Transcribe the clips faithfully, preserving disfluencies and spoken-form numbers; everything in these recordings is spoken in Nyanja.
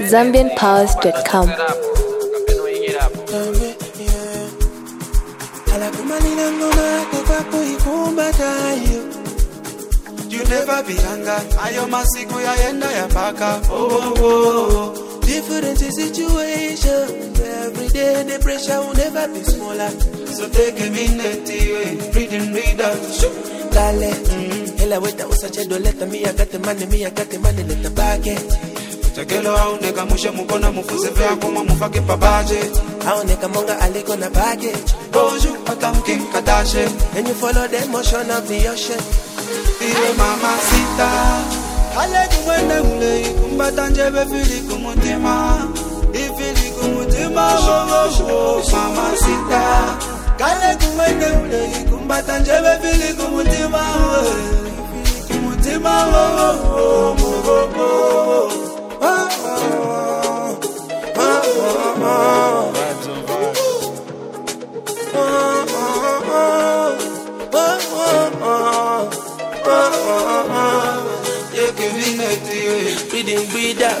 zambian powers dot com. You never be younger. Ayo masiku ya yenda ya paka. Oh, oh, oh. Different situation. Every day the pressure will never be smaller. So take a minute, read and read out. Dale, hela weta usache doleta. Me I got the money, me I got the money, let the bucket. Chakelo auneka mushe mukona mufuze vya kuma mufake pa budget. Auneka monga aliko na baggage. Bonjour, Atam Kim Kardashian. And you follow the motion of the ocean. Iwe mamacita. Ale kumwende ule kumbata njebe fili kumutima. Ifili kumutima wo wo wo mamacita. Ale kumwende ule kumbata njebe fili kumutima. Ifili kumutima wo wo wo wo wo. Oh, oh, oh, oh, oh, oh, oh. You give me nothing, breathe in, breathe out.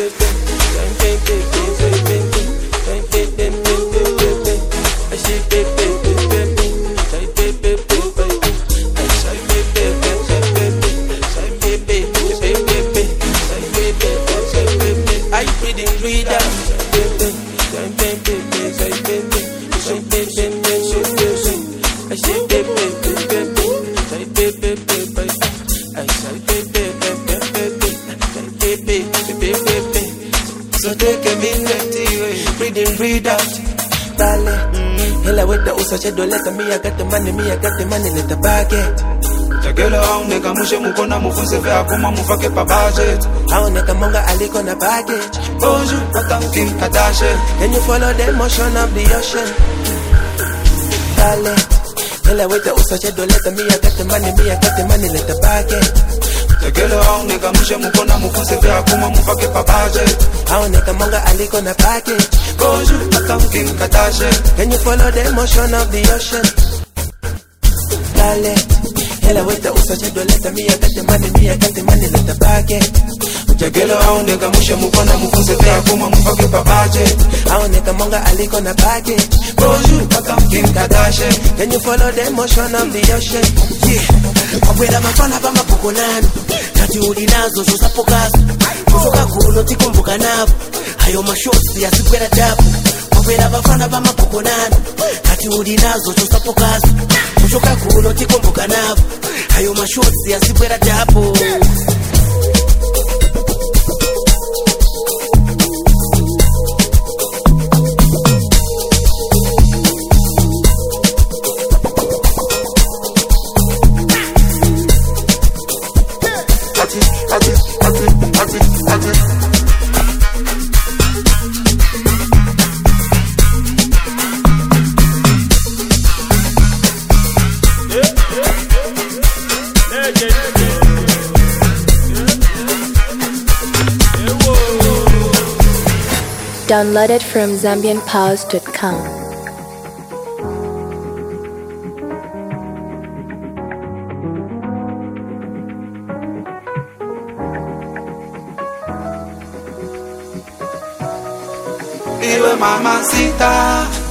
So take a minute, breathe in, breathe out. Dale, hela weta usache doleta. Me I got the money, me I got the money, let the bucket. Chakelo auneka mushe mukona mufunze vya kuma mufake pa budget. Auneka monga aliko na baggage. Bonjour, Atam Kim Kardashian. And you follow the motion of the ocean. Dale, hela weta usache doleta. Me I got the money, me I got the money, let the bucket. Chakelo auneka mushe mukona mufunze vya kuma mufake pa budget. Auneka monga aliko na baggage. Bonjour, Atam Kim Kardashian. And you follow the motion of the ocean. Dale, hela weta usache doleta. Me I got the money, me I got the money, let the bucket. Chakelo auneka mushe mukona mufunze vya kuma mufake pa budget. Auneka monga aliko na baggage. Bonjour, Atam Kim Kardashian. Can you follow the motion of the ocean? Yeah. Kwela mafana bama pokonani. Kati ulinazo zosapo kazo. Kusoka kuno tikumbuka nabo. Hayo mashots ya sikwera dapu. Kwela mafana bama pokonani. Kati ulinazo zosapo kazo. Kusoka kuno tikumbuka nabo. Hayo mashots ya sikwera dapu. Downloaded from zambian powers dot com. Iwe mamacita.